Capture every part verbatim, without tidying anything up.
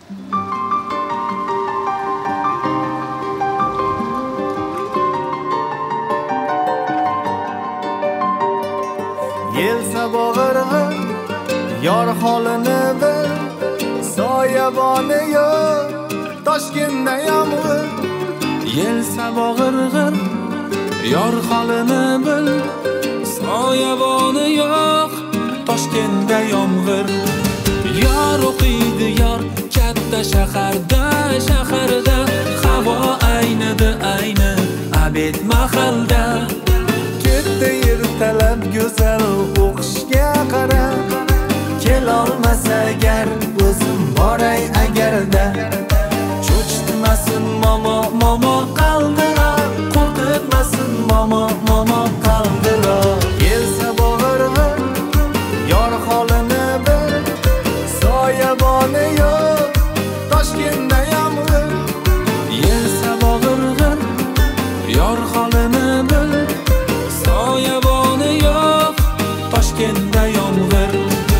Yel sabog'irg'ir yor holini bil, soyaboni yo'q Toshkentda yomg'ir. Yel sabog'irg'ir yor holini bil, soyaboni yo'q Toshkentda yomg'ir. Yor o'qiydi yor katta shaharda, shaharda havo aynidi ayni abed mahalda. Ketdi ertalab go'zal o'qishga qara, kelolmasa agar o'zim boray agarda. Cho'chitmasin momo momo qaldira, qo'rqitmasin momo momo qaldira. Yel sabog'irg'ir yor holini bil, soyaboni yo'q Toshkentda yomg'ir. Yel sabog'irg'ir yor holini bil, soyaboni yo'q Toshkentda yomg'ir.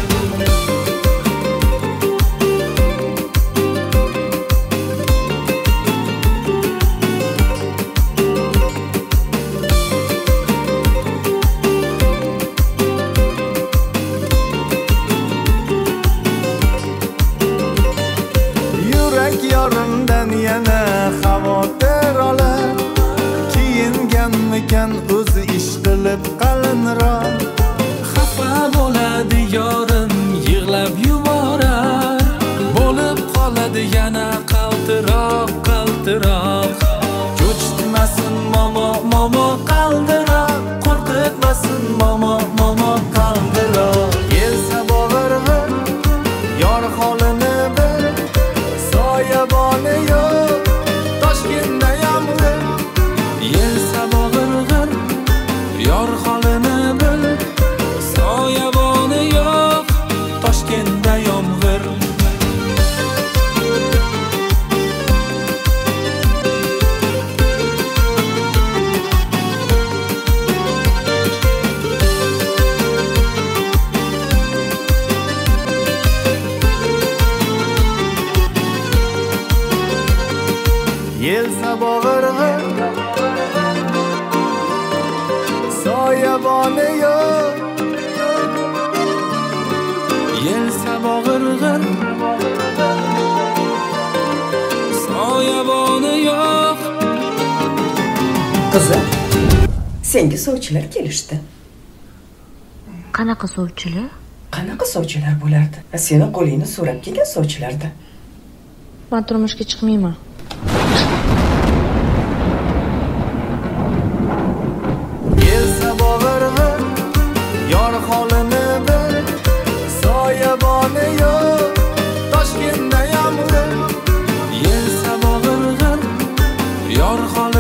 Yurak yorimdan yana xavotir olar, kiyinganmikan o'zi ish qilib qalinroq. Xafa bo'ladi yorim, yig'lab yuborar, bo'lib qoladi yana qaltiroq, qaltiroq. Cho'chitmasin momo momo qaldira, qo'rqitmasin momo momo qaldira. Yel sabog'irg'ir yor holini bil, soyaboni yo'q Toshkentda yomg'ir. Yel sabog'irg'ir yor holini bil, soyaboni yo'q Toshkentda yomg'ir. Yel sabog'irg'ir soyaboni yo'q. Yel sabog'irg'ir soyaboni yo'q. Qizim, senga sovchilar kelishdi. Qanaqa sovchilar? Qanaqa sovchilar bo'lardi? Seni qo'lingni so'rab kelgan sovchilarda. Men turmushga chiqmayman. Yel sabog'irg'ir yor holini bil, soyaboni yo'q Toshkentda yomg'ir. Yel sabog'irg'ir yor holini